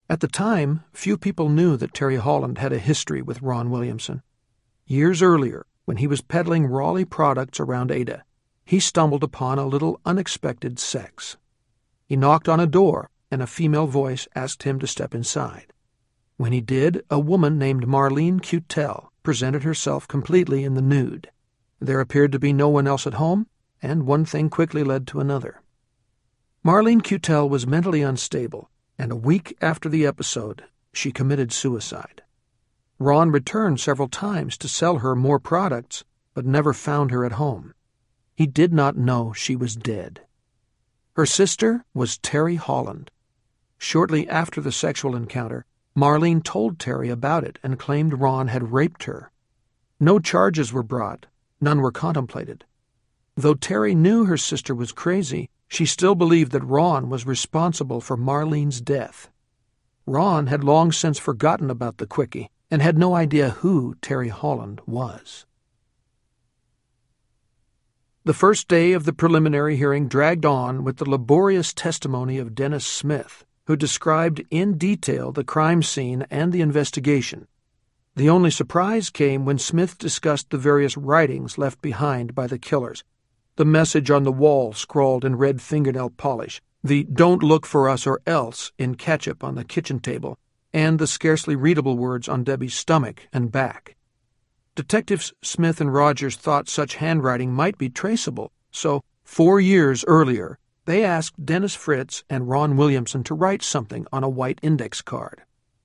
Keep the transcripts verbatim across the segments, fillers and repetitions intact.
At the time, few people knew that Terry Holland had a history with Ron Williamson. Years earlier, when he was peddling Raleigh products around Ada, he stumbled upon a little unexpected sex. He knocked on a door, and a female voice asked him to step inside. When he did, a woman named Marlene Cutell presented herself completely in the nude. There appeared to be no one else at home, and one thing quickly led to another. Marlene Cutell was mentally unstable, and a week after the episode, she committed suicide. Ron returned several times to sell her more products, but never found her at home. He did not know she was dead. Her sister was Terry Holland. Shortly after the sexual encounter, Marlene told Terry about it and claimed Ron had raped her. No charges were brought, none were contemplated. Though Terry knew her sister was crazy, she still believed that Ron was responsible for Marlene's death. Ron had long since forgotten about the quickie and had no idea who Terry Holland was. The first day of the preliminary hearing dragged on with the laborious testimony of Dennis Smith, who described in detail the crime scene and the investigation. The only surprise came when Smith discussed the various writings left behind by the killers. The message on the wall scrawled in red fingernail polish, the "Don't look for us or else" in ketchup on the kitchen table, and the scarcely readable words on Debbie's stomach and back. Detectives Smith and Rogers thought such handwriting might be traceable, so four years earlier they asked Dennis Fritz and Ron Williamson to write something on a white index card.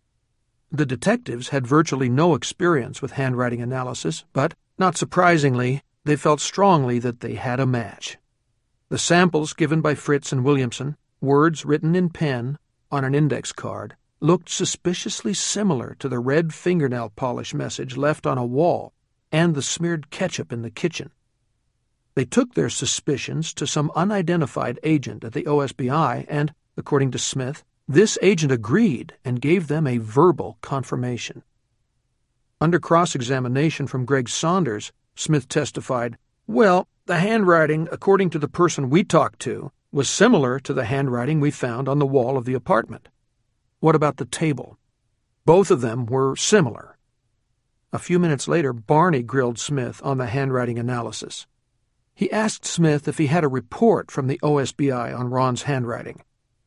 The detectives had virtually no experience with handwriting analysis, but, not surprisingly, they felt strongly that they had a match. The samples given by Fritz and Williamson, words written in pen on an index card, looked suspiciously similar to the red fingernail polish message left on a wall and the smeared ketchup in the kitchen. They took their suspicions to some unidentified agent at the O S B I and, according to Smith, this agent agreed and gave them a verbal confirmation. Under cross-examination from Greg Saunders, Smith testified, "Well, the handwriting, according to the person we talked to, was similar to the handwriting we found on the wall of the apartment." What about the table? Both of them were similar. A few minutes later, Barney grilled Smith on the handwriting analysis. He asked Smith if he had a report from the O S B I on Ron's handwriting.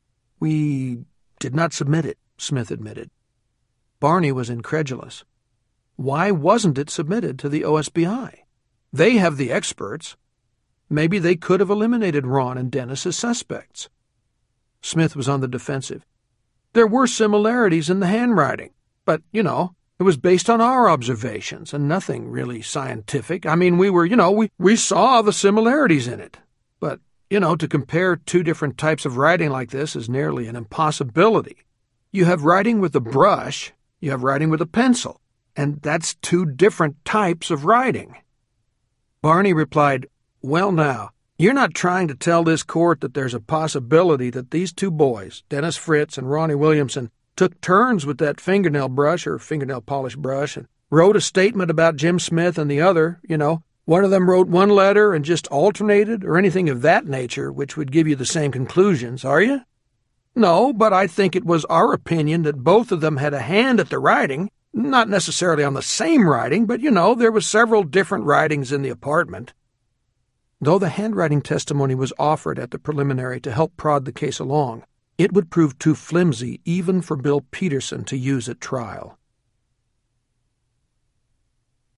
"We did not submit it," Smith admitted. Barney was incredulous. Why wasn't it submitted to the O S B I? They have the experts. Maybe they could have eliminated Ron and Dennis as suspects. Smith was on the defensive. There were similarities in the handwriting, but, you know, it was based on our observations and nothing really scientific. I mean, we were, you know, we, we saw the similarities in it. But, you know, to compare two different types of writing like this is nearly an impossibility. You have writing with a brush, you have writing with a pencil, and that's two different types of writing. Barney replied, "Well now, you're not trying to tell this court that there's a possibility that these two boys, Dennis Fritz and Ronnie Williamson, took turns with that fingernail brush or fingernail polish brush and wrote a statement about Jim Smith and the other, you know, one of them wrote one letter and just alternated or anything of that nature which would give you the same conclusions, are you?" "No, but I think it was our opinion that both of them had a hand at the writing, not necessarily on the same writing, but, you know, there was several different writings in the apartment." Though the handwriting testimony was offered at the preliminary to help prod the case along, it would prove too flimsy even for Bill Peterson to use at trial.